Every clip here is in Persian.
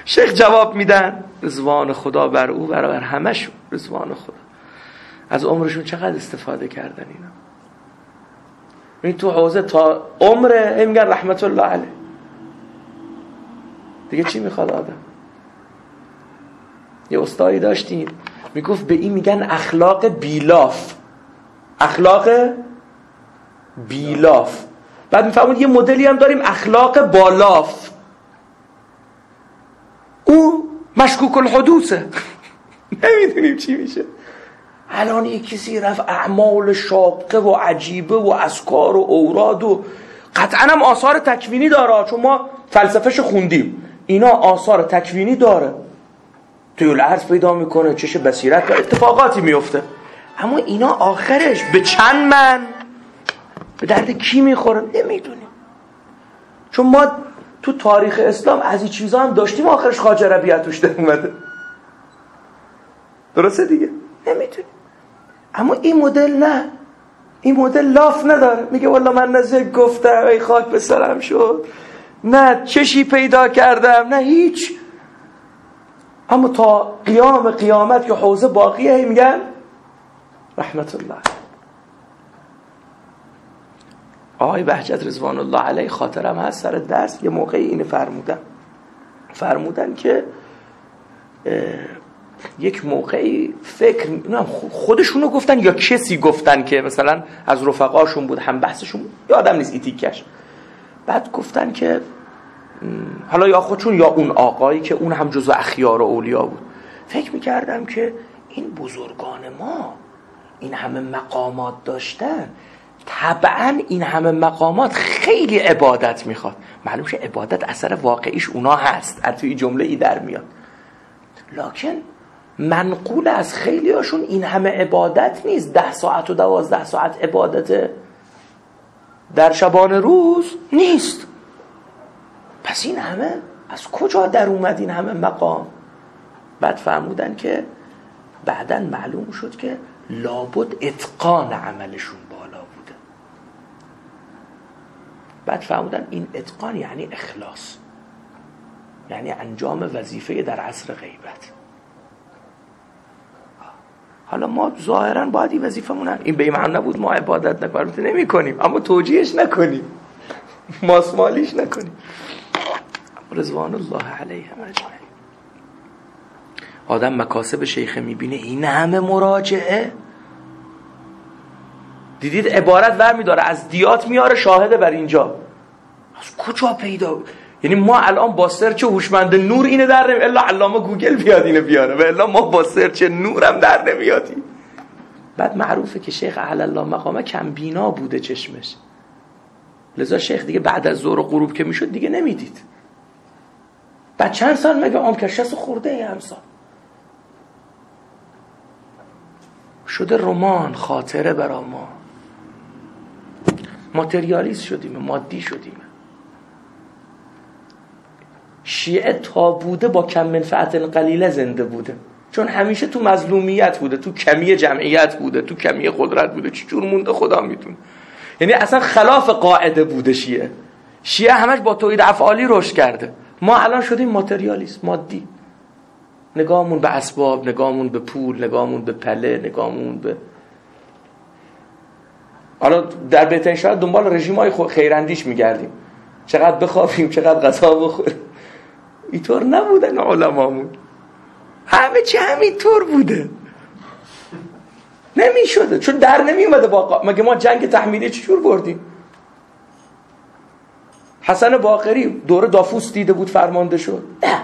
شیخ جواب میدن رضوان خدا بر او بر همشون، رضوان خدا. از عمرشون چقدر استفاده کردن اینا. این تو حوزه تا عمره میگن رحمت الله علیه. دیگه چی میخواد آدم؟ یه استادی داشتیم میگفت به این میگن اخلاق بیلاف. اخلاق بیلاف. بعد میفهمون یه مدلی هم داریم اخلاق بالاف. او مشکوک الحدوثه. نمیدونیم چی میشه. الان یک کسی رفت اعمال شاقه و عجیبه و اذکار و اوراد و قطعا هم آثار تکوینی داره، چون ما فلسفه‌شو خوندیم. اینا آثار تکوینی داره، طول عرض پیدا میکنه، چش بصیرت و اتفاقاتی میفته. اما اینا آخرش به چند من به درد کی میخوره نمیدونیم. چون ما تو تاریخ اسلام از این چیزا هم داشتیم، آخرش خواجه ربیعت توش در اومده. درسته دیگه؟ نمیدونیم. اما این مدل نه، این مدل لاف نداره. میگه والله من نه گفتم ای خاک به سرم شد، نه چشی پیدا کردم، نه هیچ. اما تا قیام قیامت که حوزه باقیه میگن رحمت الله. آقای بهجت رضوان الله علیه خاطرم هست سر درس یه موقعی اینو فرمودن که یک موقعی فکر خودشونو گفتن یا کسی گفتن که مثلا از رفقاشون بود، هم بحثشون بود، یادم نیست ایتیکش. بعد گفتن که حالا یا خودشون یا اون آقایی که اون هم جزو اخیار و اولیا بود، فکر میکردم که این بزرگان ما این همه مقامات داشتن، طبعا این همه مقامات خیلی عبادت میخواد. معلوم شه عبادت اثر واقعیش اونا هست، از توی جمله ای در میاد. لکن منقول از خیلی هاشون این همه عبادت نیست. 10 ساعت و 12 ساعت عبادت در شبان روز نیست. پس این همه از کجا در اومد این همه مقام؟ بعد فهمودن که بعداً معلوم شد که لابد اتقان عملشون بالا بوده. بعد فهمودن این اتقان یعنی اخلاص، یعنی انجام وظیفه در عصر غیبت. حالا ما ظاهراً باید این وظیفمون این به این معنی نبود ما عبادت نمی کنیم، اما توجیهش نکنیم، ماسمالیش نکنیم. رضوان الله علیهم اجمعین. آدم مکاسب شیخ میبینه این همه مراجعه. دیدید عبارت برمیداره از دیات میاره شاهده بر اینجا. از کجا پیدا؟ یعنی ما الان با سرچ هوشمند نور اینو در نمی، الا علامه گوگل بیاد اینو بیاره، و الا ما با سرچ نورم در نمیادیم. بعد معروفه که شیخ اعلی الله مقامه کم بینا بوده چشمش، لذا شیخ دیگه بعد از ظهر و غروب که میشد دیگه نمیدید. بعد چند سال مگه عمر که 60 خورده ای هم سال شده رمان خاطره برا ما. ماتریالیست شدیم، مادی شدیم. شیعه تا بوده با کم منفعت قلیله زنده بوده، چون همیشه تو مظلومیت بوده، تو کمی جمعیت بوده، تو کمی قدرت بوده. چجور مونده خدا میدونه. یعنی اصلا خلاف قاعده بوده شیعه همش با توحید افعالی رشد کرده. ما الان شدیم ماتریالیست، مادی. نگاهمون به اسباب، نگاهمون به پول، نگاهمون به پله، نگاهمون به حالا در بهترین شرایط دنبال رژیم‌های خیراندیش میگردیم، چقدر بخوابیم، چقدر غذا بخوریم. اینطور نبودن علمامون، همه چی همینطور بوده. نمیشده، چون در نمیومده با مگه ما جنگ تحمیلی چجور بردیم؟ حسن باقری دوره دافوس دیده بود فرمانده شد؟ نه.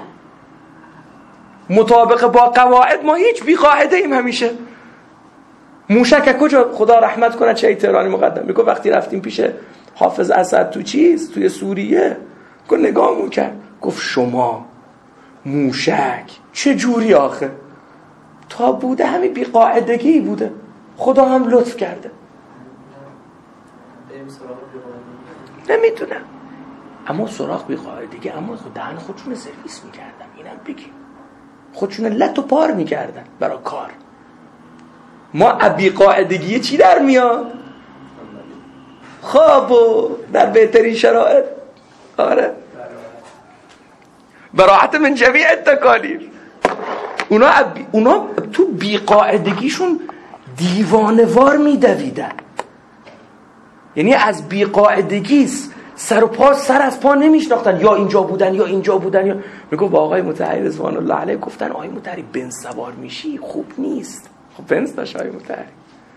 مطابق با قواعد ما هیچ بی قاعده ایم همیشه. موشک کجا خدا رحمت کنه چه تهرانی مقدم میگه وقتی رفتیم پیش حافظ اسد توی سوریه، گفت نگاهمون کرد، گفت شما موشک چه جوری آخه؟ تا بوده همین بی قاعدگی بوده، خدا هم لطف کرده. نمیدونم، اما سراغ بی قاعدگی، اما دهن خودشون سرویس میکردن. اینم بگیم خودشون لط و پار میکردن برای کار. ما بی قاعدگی چی در میاد؟ خواب و در بهترین شرایط. آره براحت من جمیع التکالیف. اونا تو بیقاعدگیشون دیوانوار میدویدن، یعنی از بیقاعدگی سر از پا نمیشناختن، یا اینجا بودن یا اینجا بودن. یا میگفت با آقای مطهری رضوان الله علیه گفتن آقای مطهری بنز سوار میشی خوب نیست. خب بنز داشت آقای مطهری،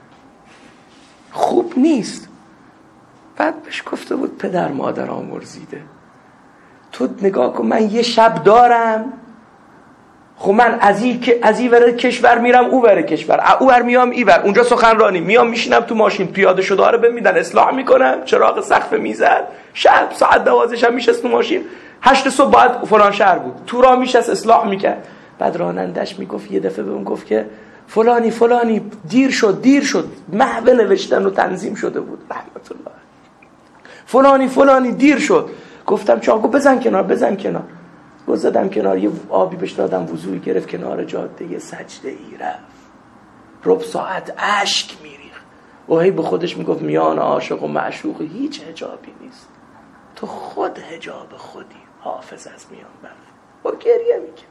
خوب نیست. بعد بهش گفته بود پدر مادر آمرزیده، تو نگاه کن من یه شب دارم، خب من از این ور کشور میرم او ور کشور، او ور میام ای ور، اونجا سخنرانی میام میشینم تو ماشین، پیاده شده رو بمیدن اصلاح میکنم، چراغ سقف میزد، شب ساعت 12 شب میشست تو ماشین، 8 صبح باید فلان شهر بود، تو راه میشست اصلاح میکرد. بعد رانندش میگفت یه دفعه بهم گفت که فلانی دیر شد، محو نوشتن و تنظیم شده بود رحمت الله، فلانی دیر شد. گفتم چاقو بزن کنار. زدم کنار، یه آبی بهش دادم، وضوئی گرفت، کنار جاده یه سجده ای رفت، ربع ساعت اشک میریخت و هی به خودش میگفت میان عاشق و معشوق هیچ حجابی نیست، تو خود حجاب خودی، حافظ از میان بره. و گریه میکرد.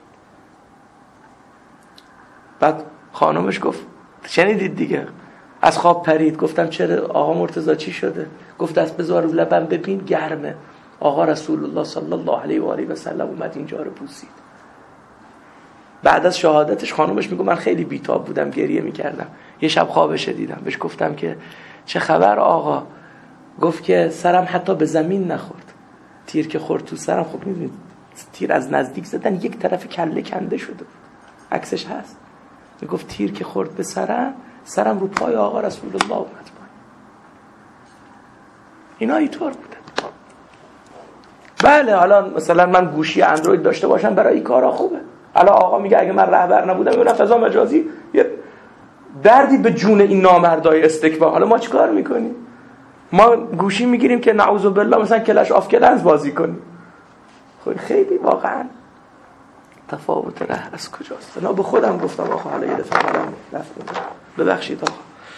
بعد خانمش گفت شنیدید دیگه، از خواب پرید. گفتم چرا آقا مرتضی چی شده؟ گفت دست بذار رو لبم ببین گرمه. آقا رسول الله صلی الله علیه و آله و سلم اومد اینجا رو بوسید. بعد از شهادتش خانومش میگه من خیلی بیتاب بودم، گریه میکردم، یه شب خوابش دیدم. بهش گفتم که چه خبر آقا؟ گفت که سرم حتی به زمین نخورد، تیر که خورد تو سرم، خب میدونید تیر از نزدیک زدن، یک طرف کله کنده شده بود، عکسش هست. میگفت تیر که خورد به سرم رو پای آقا رسول الله اومد پایین. اینا اینطور بوده. بله حالا مثلا من گوشی اندروید داشته باشم برای این کارا خوبه. حالا آقا میگه اگه من رهبر نبودم میونم فضا مجازی یه دردی به جون این نامردای استکبار. حالا ما چیکار میکنیم؟ ما گوشی میگیریم که نعوذ بالله مثلا کلش آف کلنز بازی کنیم. خب خیلی واقعا تفاوت ره از کجاست؟ نه به خودم گفتم آقا حالا یه دفعه برام رفت. ببخشید آقا.